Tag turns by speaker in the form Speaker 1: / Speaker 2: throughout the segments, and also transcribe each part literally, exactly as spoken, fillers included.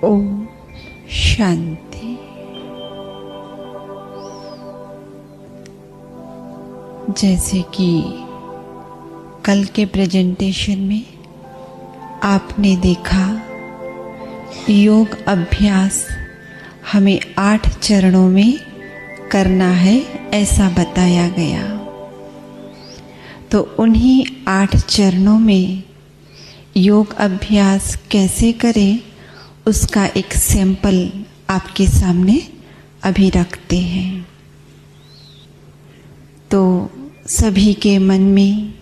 Speaker 1: ओम शांति। जैसे कि कल के प्रेजेंटेशन में आपने देखा, योग अभ्यास हमें आठ चरणों में करना है, ऐसा बताया गया। तो उन्हीं आठ चरणों में योग अभ्यास कैसे करें, उसका एक सैंपल आपके सामने अभी रखते हैं। तो सभी के मन में,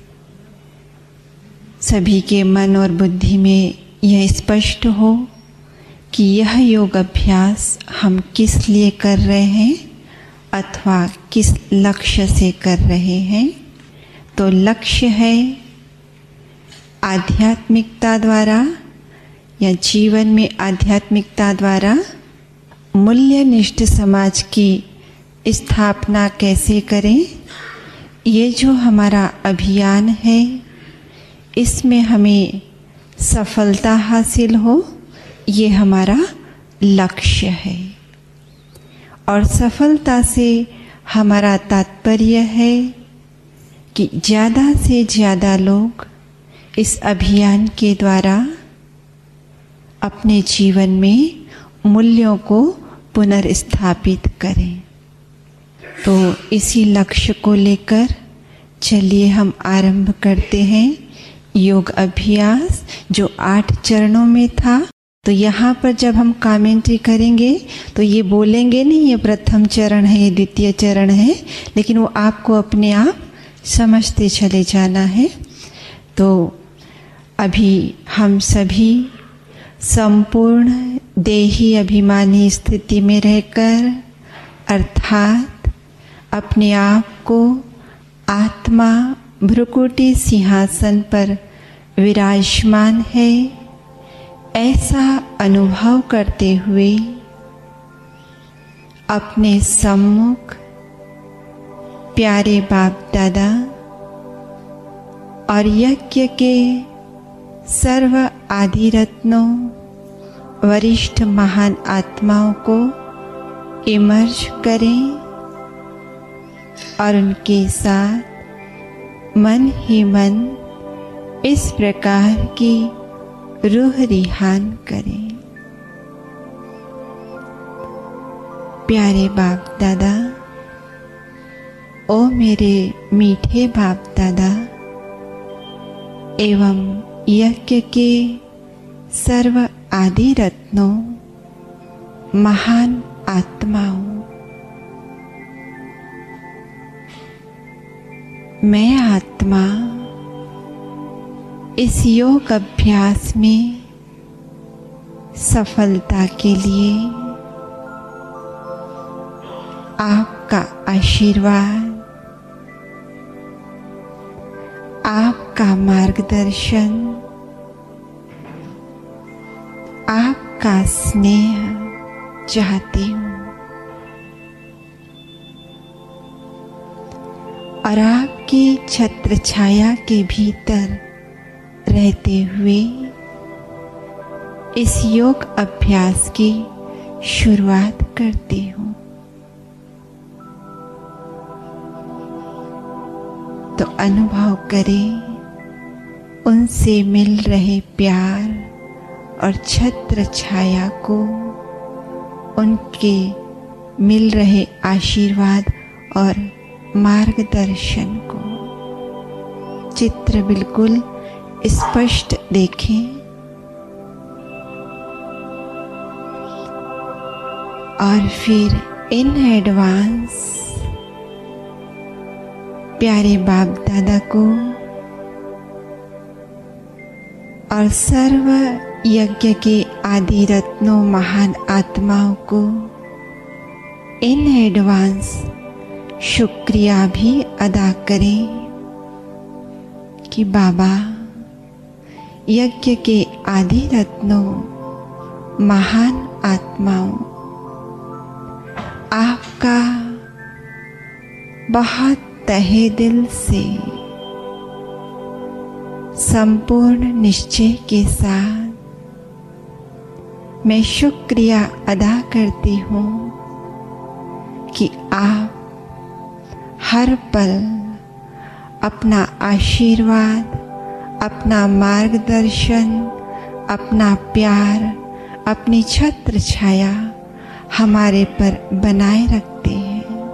Speaker 1: सभी के मन और बुद्धि में यह स्पष्ट हो कि यह योग अभ्यास हम किस लिए कर रहे हैं अथवा किस लक्ष्य से कर रहे हैं। तो लक्ष्य है आध्यात्मिकता द्वारा या जीवन में आध्यात्मिकता द्वारा मूल्यनिष्ठ समाज की स्थापना कैसे करें। ये जो हमारा अभियान है, इसमें हमें सफलता हासिल हो, ये हमारा लक्ष्य है। और सफलता से हमारा तात्पर्य है कि ज़्यादा से ज़्यादा लोग इस अभियान के द्वारा अपने जीवन में मूल्यों को पुनर्स्थापित करें। तो इसी लक्ष्य को लेकर चलिए हम आरंभ करते हैं योग अभ्यास, जो आठ चरणों में था। तो यहाँ पर जब हम कमेंट्री करेंगे तो ये बोलेंगे नहीं ये प्रथम चरण है, ये द्वितीय चरण है, लेकिन वो आपको अपने आप समझते चले जाना है। तो अभी हम सभी संपूर्ण देही अभिमानी स्थिति में रहकर, अर्थात अपने आप को आत्मा भ्रुकुटी सिंहासन पर विराजमान है ऐसा अनुभव करते हुए अपने सम्मुख प्यारे बाप दादा और यज्ञ के सर्व आदि रत्नों, वरिष्ठ महान आत्माओं को इमर्ज करें और उनके साथ मन ही मन इस प्रकार की रूह रिहान करें। प्यारे बाप दादा, ओ मेरे मीठे बाप दादा एवं यज्ञ के सर्व आदि रत्नों, महान आत्माओं, मैं आत्मा इस योग अभ्यास में सफलता के लिए आपका आशीर्वाद, आपका मार्गदर्शन, आपका स्नेह चाहती हूँ और आपकी छत्र छाया के भीतर रहते हुए इस योग अभ्यास की शुरुआत करती हूँ। तो अनुभव करें उनसे मिल रहे प्यार और छत्र छाया को, उनके मिल रहे आशीर्वाद और मार्गदर्शन को। चित्र बिल्कुल स्पष्ट देखें और फिर इन एडवांस प्यारे बाप दादा को और सर्व यज्ञ के आदि रत्नों, महान आत्माओं को इन एडवांस शुक्रिया भी अदा करें कि बाबा यज्ञ के आदि रत्नों, महान आत्माओं, आपका बहुत तहे दिल से संपूर्ण निश्चय के साथ मैं शुक्रिया अदा करती हूँ कि आप हर पल अपना आशीर्वाद, अपना मार्गदर्शन, अपना प्यार, अपनी छत्र छाया हमारे पर बनाए रखते हैं।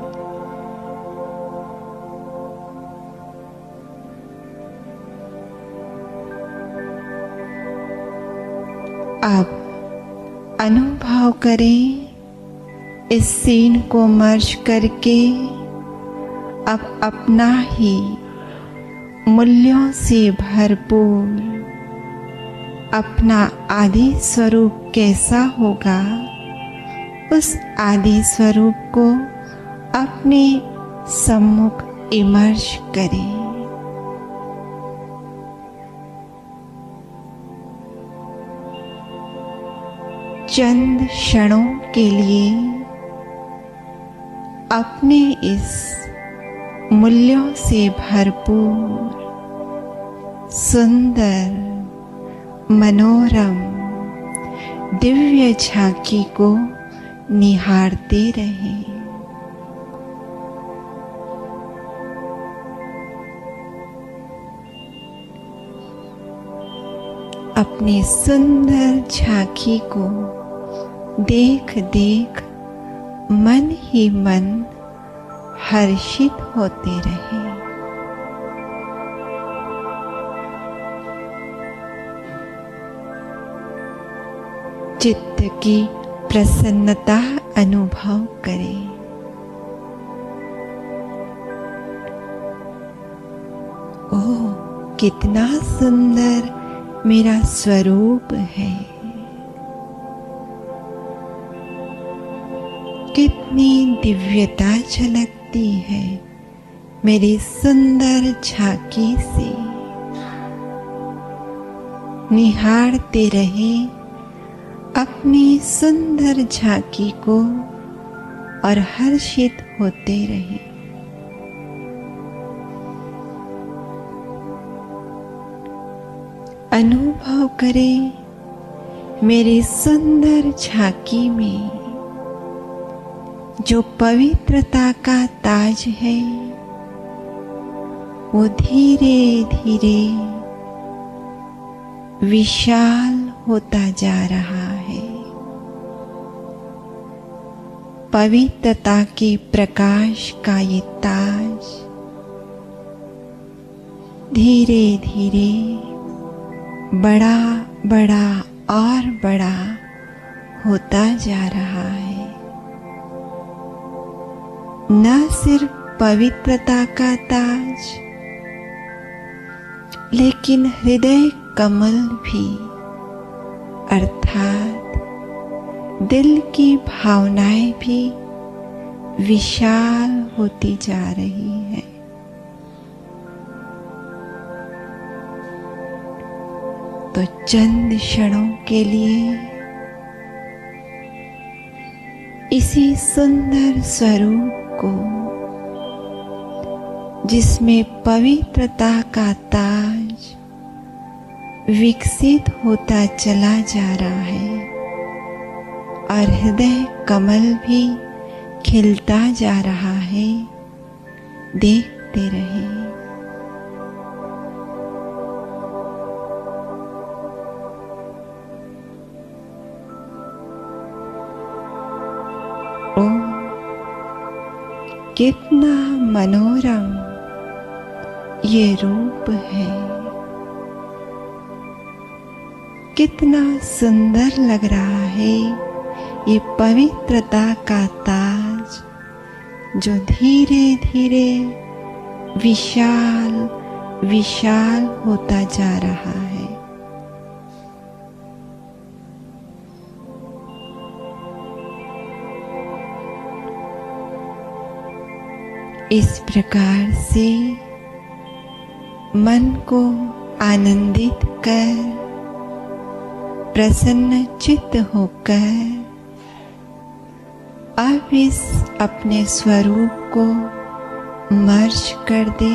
Speaker 1: अब अनुभव करें इस सीन को मर्ज करके अब अपना ही मूल्यों से भरपूर अपना आदि स्वरूप कैसा होगा, उस आदि स्वरूप को अपने सम्मुख इमर्ज करें। चंद क्षणों के लिए अपने इस मूल्यों से भरपूर सुंदर मनोरम दिव्य झांकी को निहारते रहें। अपनी सुंदर झांकी को देख देख मन ही मन हर्षित होते रहे। चित्त की प्रसन्नता अनुभव करें। ओह, कितना सुंदर मेरा स्वरूप है, कितनी दिव्यता झलकती है मेरी सुंदर झांकी से। निहारते रहे अपनी सुंदर झांकी को और हर्षित होते रहे। अनुभव करें मेरी सुंदर झांकी में जो पवित्रता का ताज है, वो धीरे धीरे विशाल होता जा रहा है। पवित्रता के प्रकाश का ये ताज धीरे धीरे बड़ा बड़ा और बड़ा होता जा रहा है। न सिर्फ पवित्रता का ताज, लेकिन हृदय कमल भी, अर्थात दिल की भावनाएं भी विशाल होती जा रही है। तो चंद क्षणों के लिए इसी सुंदर स्वरूप को, जिसमें पवित्रता का ताज विकसित होता चला जा रहा है और हृदय कमल भी खिलता जा रहा है, देखते रहे। ओ, कितना मनोरम ये रूप है, कितना सुंदर लग रहा है ये पवित्रता का ताज, जो धीरे धीरे विशाल विशाल होता जा रहा है। इस प्रकार से मन को आनंदित कर, प्रसन्न चित्त होकर अब इस अपने स्वरूप को मर्ज कर दे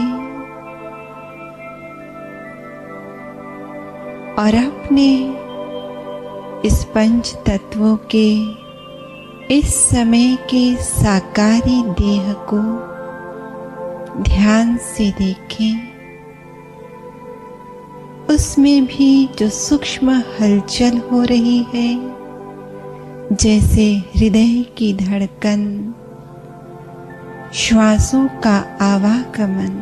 Speaker 1: और अपने इस पंच तत्वों के इस समय के साकारी देह को ध्यान से देखें। उसमें भी जो सूक्ष्म हलचल हो रही है, जैसे हृदय की धड़कन, श्वासों का आवागमन,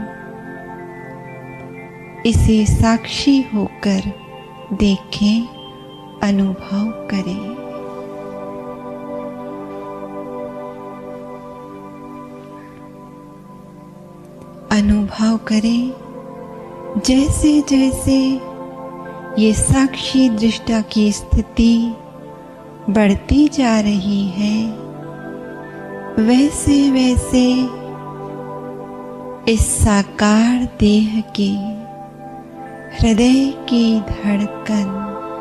Speaker 1: इसे साक्षी होकर देखें, अनुभव करें। अनुभव करें जैसे जैसे ये साक्षी दृष्टा की स्थिति बढ़ती जा रही है, वैसे वैसे इस साकार देह की हृदय की धड़कन,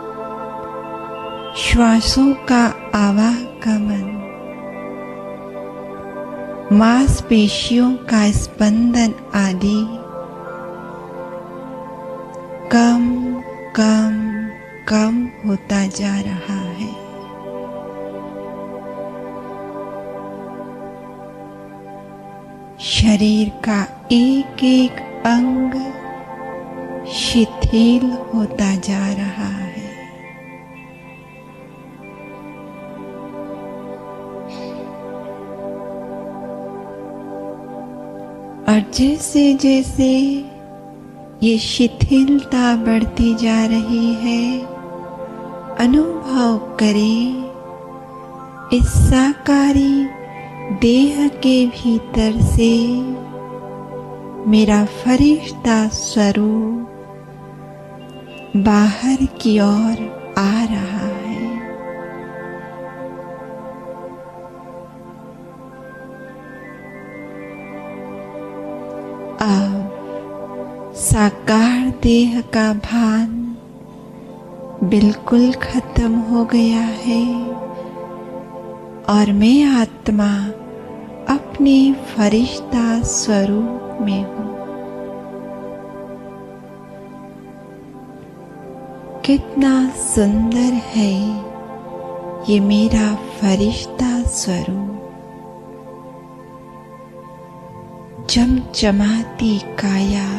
Speaker 1: श्वासों का आवागमन, मांसपेशियों का स्पंदन आदि कम कम कम होता जा रहा है। शरीर का एक एक अंग शिथिल होता जा रहा है। और जैसे जैसे ये शिथिलता बढ़ती जा रही है, अनुभव करें इस साकारी देह के भीतर से मेरा फरिश्ता स्वरूप बाहर की ओर आ रहा है। अब साकार देह का भान बिल्कुल खत्म हो गया है और मैं आत्मा अपने फरिश्ता स्वरूप में हूँ। कितना सुंदर है ये मेरा फरिश्ता स्वरूप। चमचमाती काया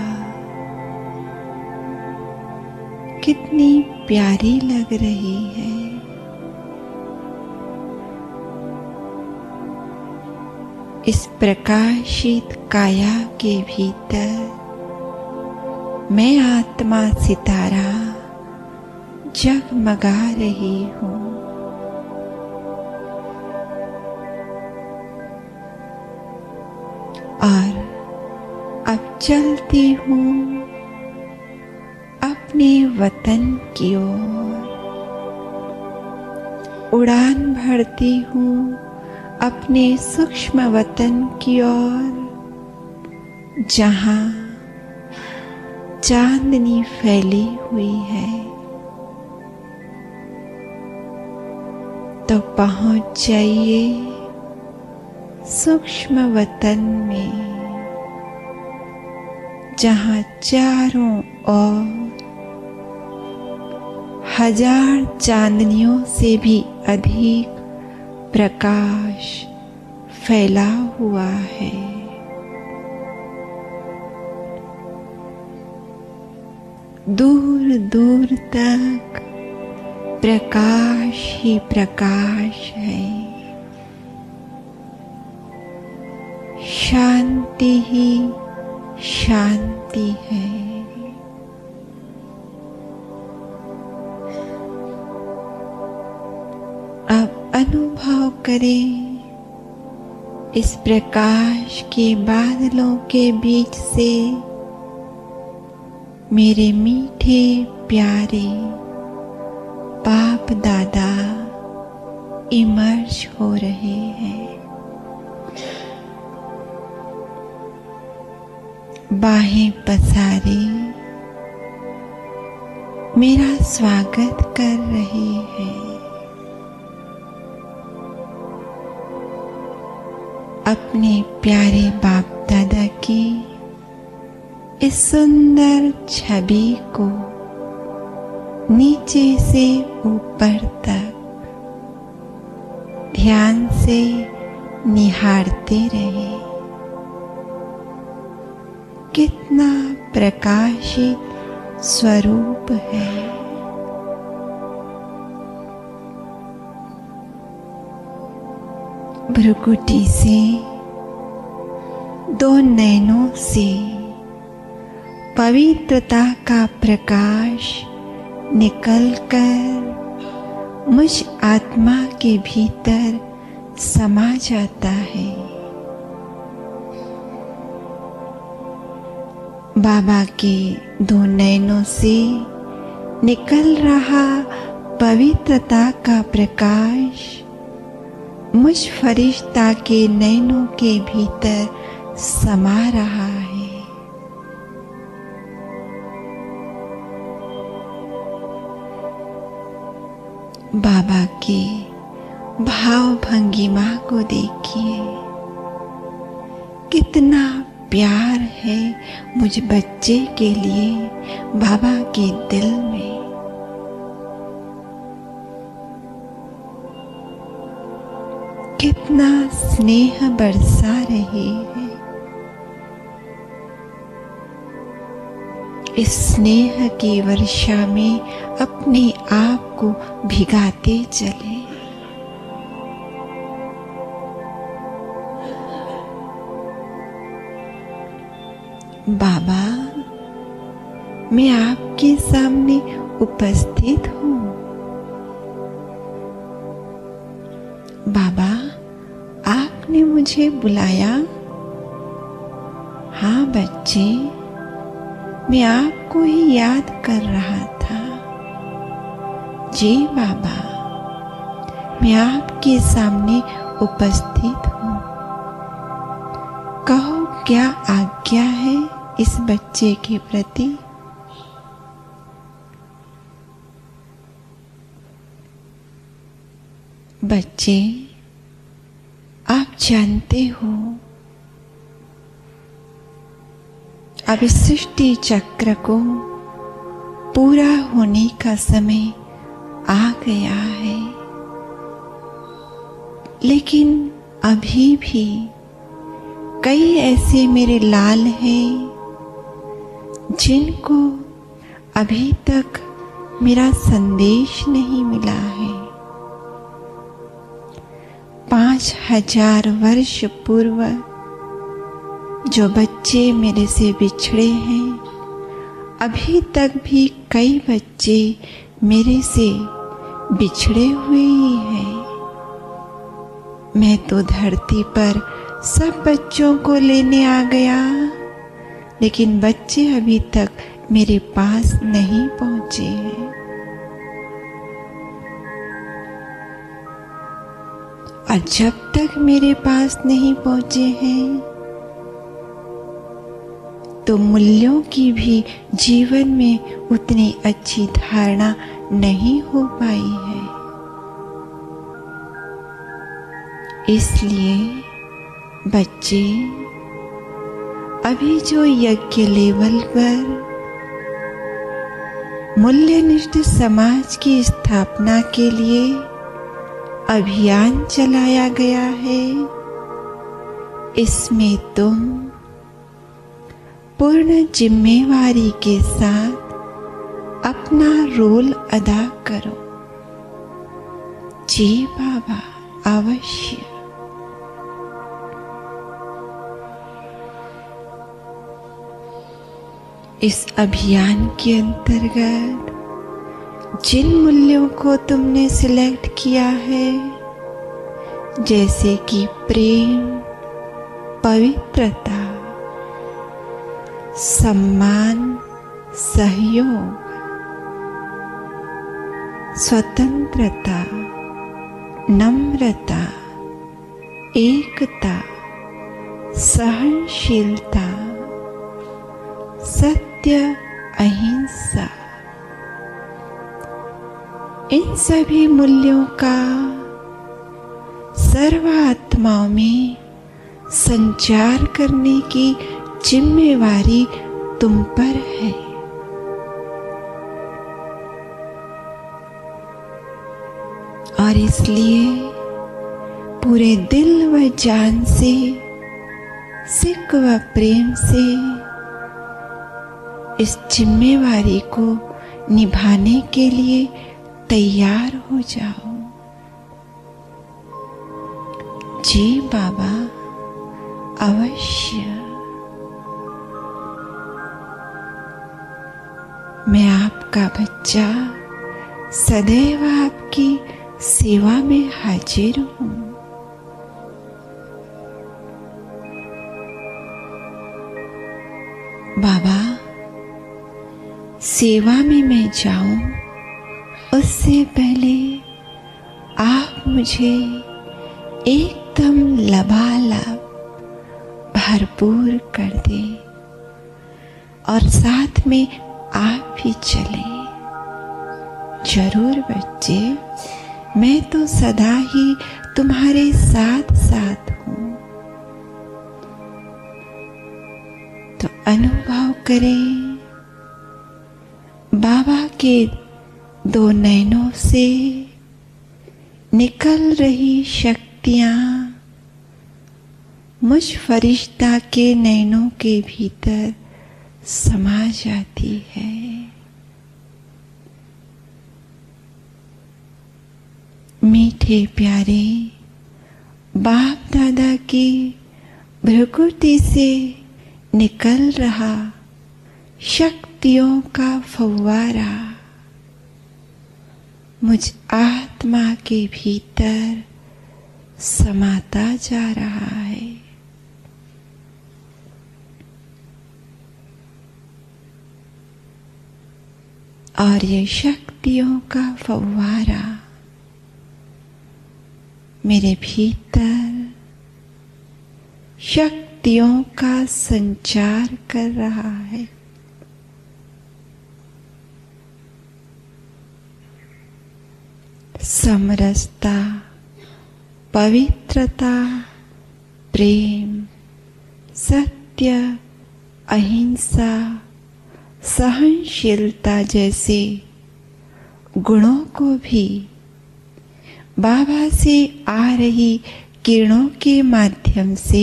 Speaker 1: कितनी प्यारी लग रही है। इस प्रकाशित काया के भीतर मैं आत्मा सितारा जगमगा रही हूँ। और अब चलती हूँ अपने वतन की ओर, उड़ान भरती हूँ अपने सूक्ष्म वतन की ओर, जहाँ चांदनी फैली हुई है। तो पहुँच जाइए सूक्ष्म वतन में, जहाँ चारों ओर हजार चांदनियों से भी अधिक प्रकाश फैला हुआ है। दूर दूर तक प्रकाश ही प्रकाश है, शांति ही शांति है। अब अनुभव करें इस प्रकाश के बादलों के बीच से मेरे मीठे प्यारे बाप दादा इमर्ज हो रहे हैं। बाहें पसारे मेरा स्वागत कर रहे हैं। अपने प्यारे बाप दादा की इस सुंदर छवि को नीचे से ऊपर तक ध्यान से निहारते रहे। कितना प्रकाशित स्वरूप है। भ्रुकुटी से दो नयनों से पवित्रता का प्रकाश निकलकर मुझ आत्मा के भीतर समा जाता है। बाबा के दो नयनों से निकल रहा पवित्रता का प्रकाश मुझ फरिश्ता के नयनों के भीतर समा रहा है। बाबा के भाव भंगिमा को देखिए। कितना प्यार है मुझ बच्चे के लिए बाबा के दिल में। कितना स्नेह बरसा रहे हैं। इस स्नेह की वर्षा में अपने आप को भिगाते चले। बाबा, मैं आपके सामने उपस्थित हूँ। बाबा, आपने मुझे बुलाया। हाँ बच्चे, मैं आपको ही याद कर रहा था। जी बाबा, मैं आपके सामने उपस्थित हूँ। कहो, क्या आज्ञा है इस बच्चे के प्रति? बच्चे, आप जानते हो, अब इस सृष्टि चक्र को पूरा होने का समय आ गया है, लेकिन अभी भी कई ऐसे मेरे लाल हैं जिनको अभी तक मेरा संदेश नहीं मिला है। पांच हजार वर्ष पूर्व जो बच्चे मेरे से बिछड़े हैं, अभी तक भी कई बच्चे मेरे से बिछड़े हुए ही हैं। मैं तो धरती पर सब बच्चों को लेने आ गया, लेकिन बच्चे अभी तक मेरे पास नहीं पहुंचे हैं। और जब तक मेरे पास नहीं पहुंचे हैं, तो मूल्यों की भी जीवन में उतनी अच्छी धारणा नहीं हो पाई है। इसलिए बच्चे, अभी जो यज्ञ लेवल पर मूल्यनिष्ठ समाज की स्थापना के लिए अभियान चलाया गया है, इसमें तुम पूर्ण जिम्मेवारी के साथ अपना रोल अदा करो। जी बाबा, अवश्य। इस अभियान के अंतर्गत जिन मूल्यों को तुमने सिलेक्ट किया है, जैसे कि प्रेम, पवित्रता, सम्मान, सहयोग, स्वतंत्रता, नम्रता, एकता, सहनशीलता, सत्य, अहिंसा, इन सभी मूल्यों का सर्वात्माओं में संचार करने की जिम्मेवारी तुम पर है। और इसलिए पूरे दिल व जान से, सिक व प्रेम से इस जिम्मेवारी को निभाने के लिए तैयार हो जाओ। जी बाबा, अवश्य। मैं आपका बच्चा सदैव आपकी सेवा में हाजिर हूँ। बाबा, सेवा में मैं जाऊं उससे पहले आप मुझे एकदम लबालब भरपूर कर दे और साथ में आप भी चले। जरूर बच्चे, मैं तो सदा ही तुम्हारे साथ साथ हूं। तो अनुभव करें बाबा के दो नैनों से निकल रही शक्तियां मुझ फरिश्ता के नैनों के भीतर समा जाती है। मीठे प्यारे बाप दादा की भ्रुकुटी से निकल रहा शक्तियों का फव्वारा मुझ आत्मा के भीतर समाता जा रहा है। और ये शक्तियों का फव्वारा मेरे भीतर शक्तियों का संचार कर रहा है। समरसता, पवित्रता, प्रेम, सत्य, अहिंसा, सहनशीलता जैसे गुणों को भी बाबा से आ रही किरणों के माध्यम से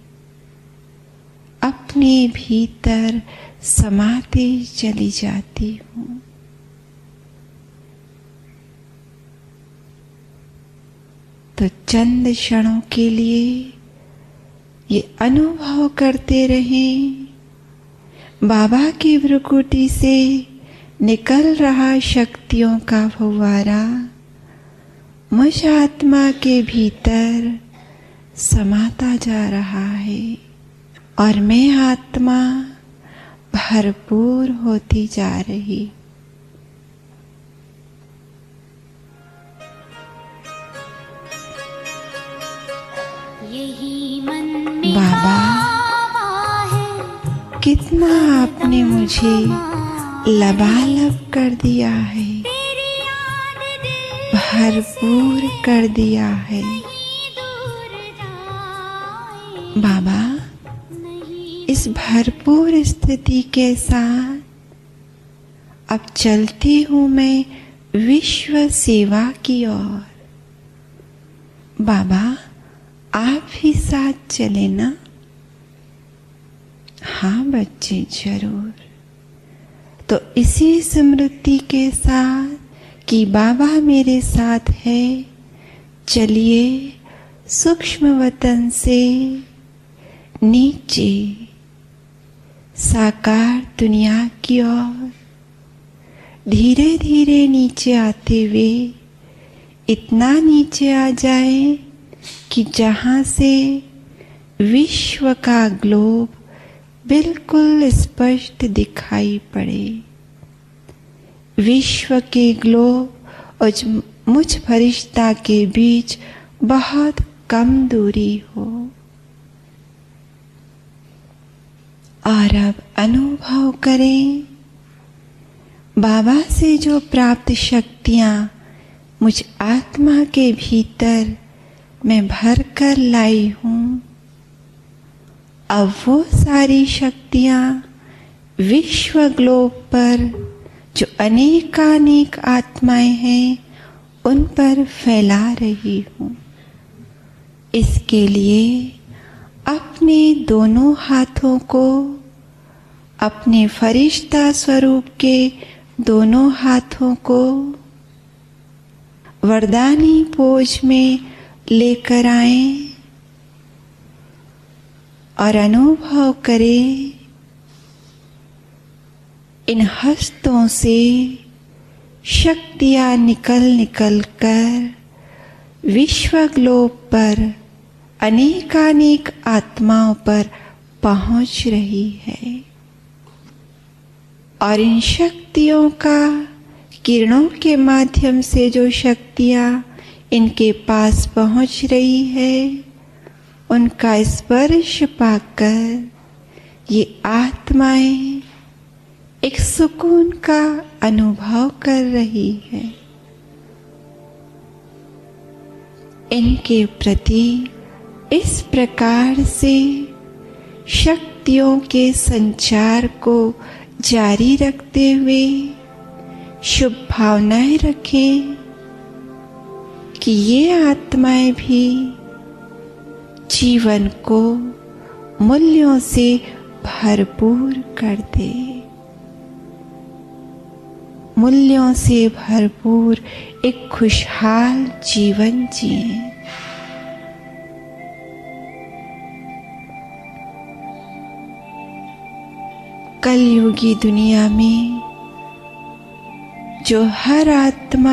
Speaker 1: अपने भीतर समाते चली जाती हूँ। तो चंद क्षणों के लिए ये अनुभव करते रहें, बाबा की भ्रुकुटी से निकल रहा शक्तियों का फव्वारा मुझ आत्मा के भीतर समाता जा रहा है और मैं आत्मा भरपूर होती जा रही। बाबा, कितना आपने मुझे लबालब कर दिया है, भरपूर कर दिया है। बाबा, इस भरपूर स्थिति के साथ अब चलती हूँ मैं विश्व सेवा की ओर। बाबा, आप भी साथ चले ना? हाँ बच्चे, जरूर। तो इसी स्मृति के साथ कि बाबा मेरे साथ है, चलिए सूक्ष्म वतन से नीचे साकार दुनिया की ओर धीरे धीरे नीचे आते हुए इतना नीचे आ जाए कि जहाँ से विश्व का ग्लोब बिल्कुल स्पष्ट दिखाई पड़े। विश्व के ग्लोब और मुझ फरिश्ता के बीच बहुत कम दूरी हो। और अब अनुभव करें, बाबा से जो प्राप्त शक्तियाँ मुझ आत्मा के भीतर मैं भर कर लाई हूँ, अब वो सारी शक्तियाँ विश्व ग्लोब पर जो अनेकानेक आत्माएं हैं उन पर फैला रही हूँ। इसके लिए अपने दोनों हाथों को अपने फरिश्ता स्वरूप के दोनों हाथों को वरदानी पोज में लेकर आएं और अनुभव करें इन हस्तों से शक्तियां निकल निकल कर विश्व ग्लोब पर अनेकानेक आत्माओं पर पहुंच रही है और इन शक्तियों का किरणों के माध्यम से जो शक्तियां इनके पास पहुंच रही है उनका स्पर्श पाकर ये आत्माएं एक सुकून का अनुभव कर रही है। इनके प्रति इस प्रकार से शक्तियों के संचार को जारी रखते हुए शुभ भावनाएं रखें कि ये आत्माएं भी जीवन को मूल्यों से भरपूर कर दे, मूल्यों से भरपूर एक खुशहाल जीवन जिए। कलयुगी दुनिया में जो हर आत्मा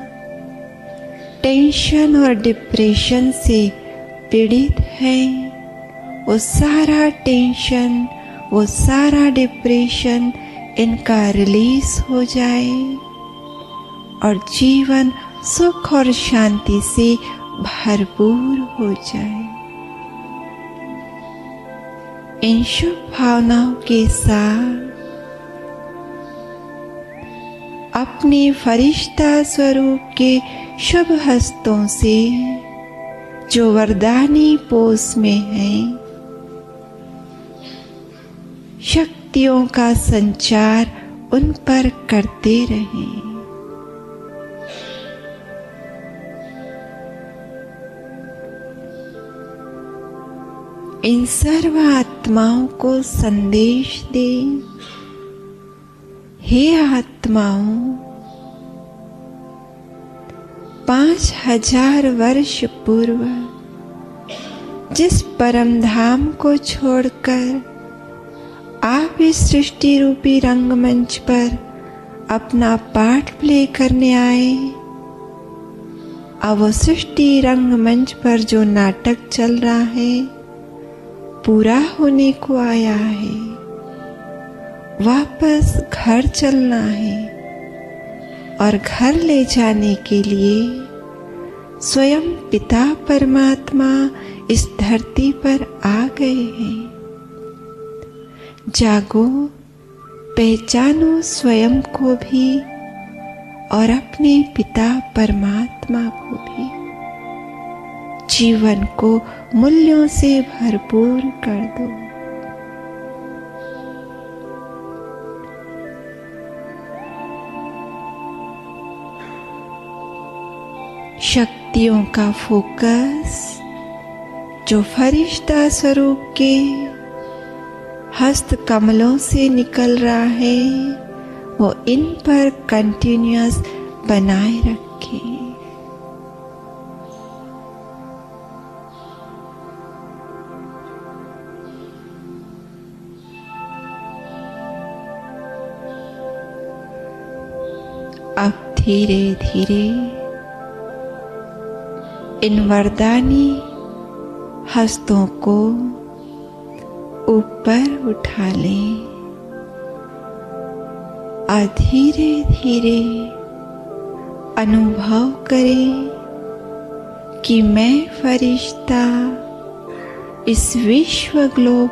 Speaker 1: टेंशन और डिप्रेशन से पीड़ित है, वो सारा टेंशन, वो सारा डिप्रेशन इनका रिलीज हो जाए और जीवन सुख और शांति से भरपूर हो जाए। इन शुभ भावनाओं के साथ अपने फरिश्ता स्वरूप के शुभ हस्तों से जो वरदानी पोस में है शक्तियों का संचार उन पर करते रहें। इन सर्व आत्माओं को संदेश दें, हे आत्माओं, पांच हजार वर्ष पूर्व जिस परम धाम को छोड़कर आप इस सृष्टि रूपी रंगमंच पर अपना पार्ट प्ले करने आए, अब वो सृष्टि रंगमंच पर जो नाटक चल रहा है पूरा होने को आया है। वापस घर चलना है और घर ले जाने के लिए स्वयं पिता परमात्मा इस धरती पर आ गए हैं। जागो, पहचानो स्वयं को भी और अपने पिता परमात्मा को भी। जीवन को मूल्यों से भरपूर कर दो। शक्तियों का फोकस जो फरिश्ता स्वरूप के हस्त कमलों से निकल रहा है वो इन पर कंटिन्यूअस बनाए रखें। अब धीरे धीरे इन वरदानी हस्तों को ऊपर उठा लें और धीरे धीरे अनुभव करें कि मैं फरिश्ता इस विश्व ग्लोब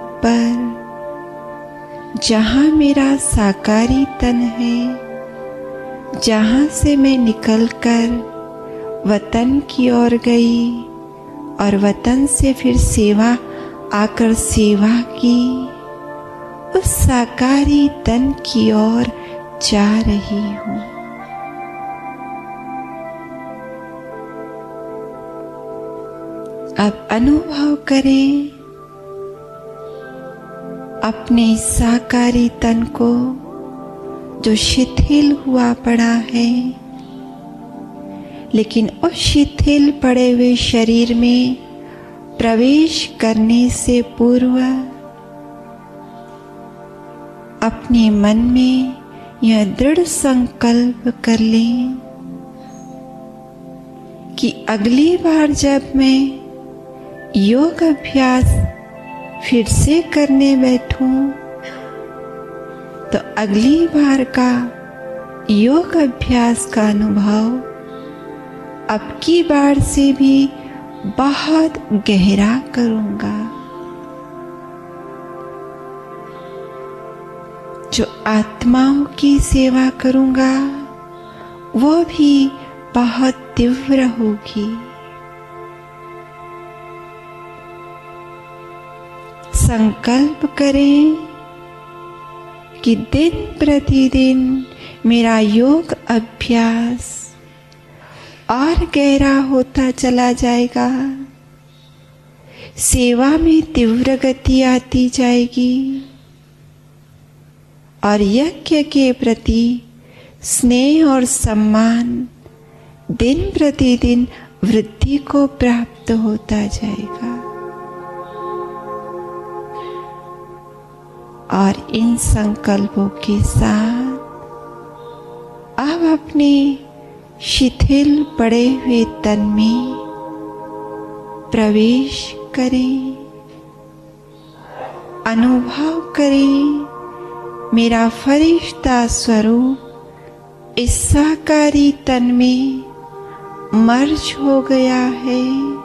Speaker 1: पर जहाँ मेरा साकारी तन है, जहाँ से मैं निकलकर वतन की ओर गई और वतन से फिर सेवा आकर सेवा की, उस साकारी तन की ओर जा रही हूँ। अब अनुभव करें अपने साकारी तन को जो शिथिल हुआ पड़ा है, लेकिन उस शिथिल पड़े हुए शरीर में प्रवेश करने से पूर्व अपने मन में यह दृढ़ संकल्प कर लें कि अगली बार जब मैं योग अभ्यास फिर से करने बैठूं तो अगली बार का योग अभ्यास का अनुभव अब की बार से भी बहुत गहरा करूंगा। जो आत्माओं की सेवा करूंगा वो भी बहुत तीव्र होगी। संकल्प करें कि दिन प्रतिदिन मेरा योग अभ्यास और गहरा होता चला जाएगा, सेवा में तीव्र गति आती जाएगी और यज्ञ के प्रति स्नेह और सम्मान दिन प्रतिदिन वृद्धि को प्राप्त होता जाएगा। और इन संकल्पों के साथ अब अपने शिथिल पड़े हुए तन में प्रवेश करें, अनुभव करें मेरा फरिश्ता स्वरूप इस साकारी तन में मर्ज हो गया है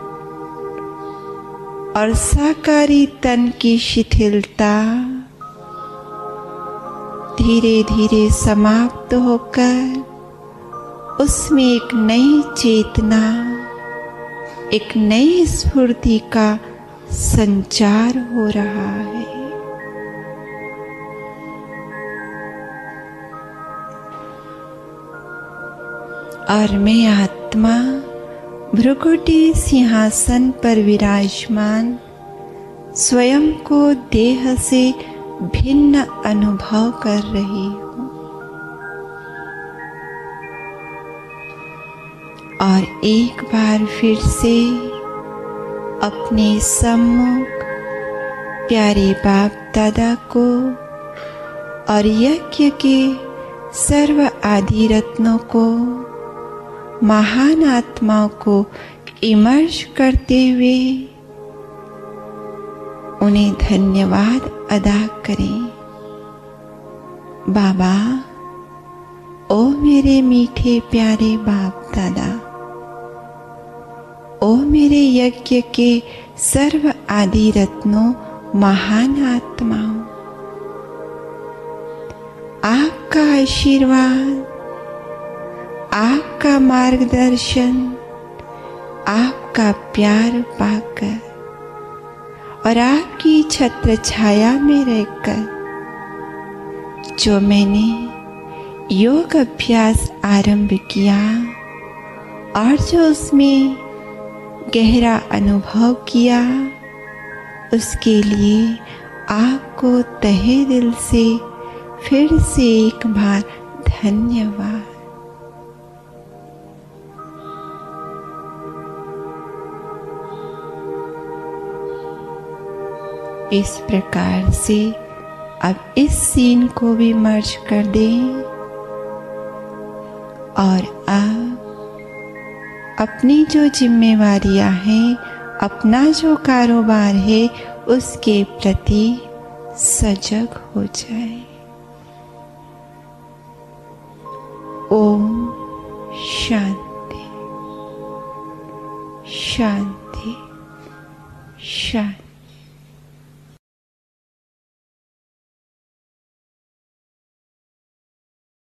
Speaker 1: और साकारी तन की शिथिलता धीरे धीरे समाप्त होकर उसमें एक नई चेतना, एक नई स्फूर्ति का संचार हो रहा है। और मैं आत्मा भ्रुकुटी सिंहासन पर विराजमान स्वयं को देह से भिन्न अनुभव कर रही हूँ और एक बार फिर से अपने सम्मुख प्यारे बाप दादा को और यज्ञ के सर्व आदि रत्नों को, महान आत्माओं को इमर्ज करते हुए उन्हें धन्यवाद अदा करें। बाबा, ओ मेरे मीठे प्यारे बाप दादा, ओ मेरे यज्ञ के सर्व आदि रत्नों, महान आत्माओं, आपका आशीर्वाद, आपका मार्गदर्शन, आपका प्यार पाकर और आपकी छत्र छाया में रहकर जो मैंने योग अभ्यास आरंभ किया और जो उसमें गहरा अनुभव किया, उसके लिए आपको तहे दिल से फिर से एक बार धन्यवाद। इस प्रकार से अब इस सीन को भी मर्ज कर दें और अब अपनी जो जिम्मेवारियां हैं, अपना जो कारोबार है, उसके प्रति सजग हो जाए। ओम शांति शांति शांति।